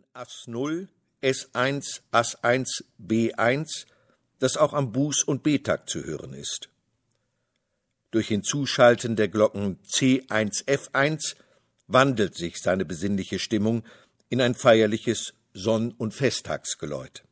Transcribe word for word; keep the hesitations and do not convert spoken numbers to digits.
Ass null, S eins, Ass eins, B eins, das auch am Buß- und B-Takt zu hören ist. Durch Hinzuschalten der Glocken C eins, F eins wandelt sich seine besinnliche Stimmung in ein feierliches Sonn- und Festtagsgeläut.